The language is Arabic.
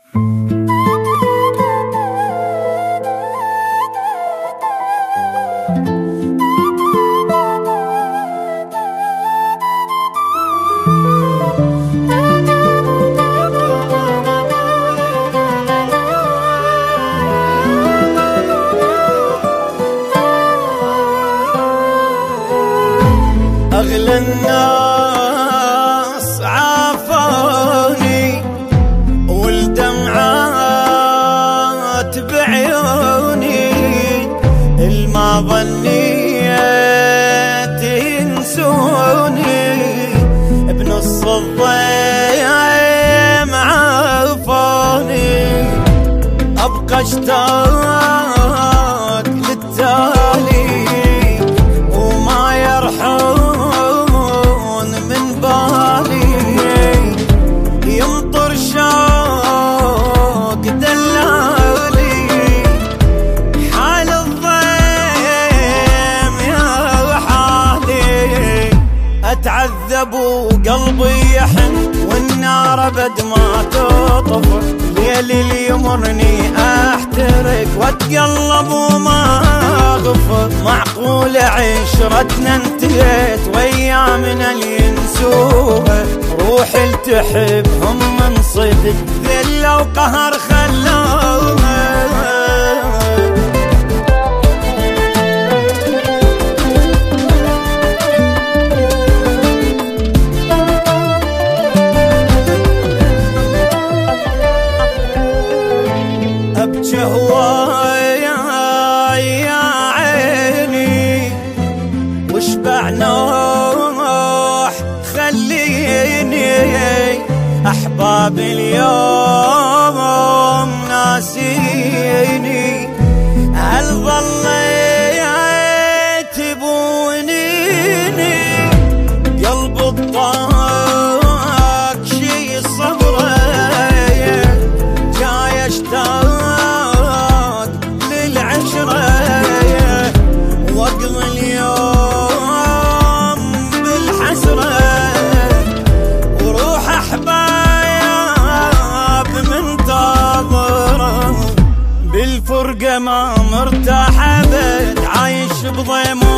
أغلى الناس عافوني والدمعات بعيوني، الما ظنيت ينسوني بنص الضيم عافوني. أبقى اشتاق للتالي وما يرحم يمطر شوق دلالي، حال الضيم يا حالي. أتعذب وقلبي يحن والنار أبد ما تطفى، ليلي يمرني أحترق وأتقلب وما أغفر. معقول عشرتنا انتهت وأيامنا اللي ينسوها، روحي لتحبهم من صدق ذلة وقهر خلوها. أبكي هوايا يا عيني واشبع نوح خليني، أحبابي اليوم ناسيني، هل ظليت تبونيني؟ قلب الطاق شي صبري، جاي اشتاق للعشرة واقضي اليوم بالحسرة، وروح احباب منتظرة بالفرقة ما مرتاح ابد، عايش بضيم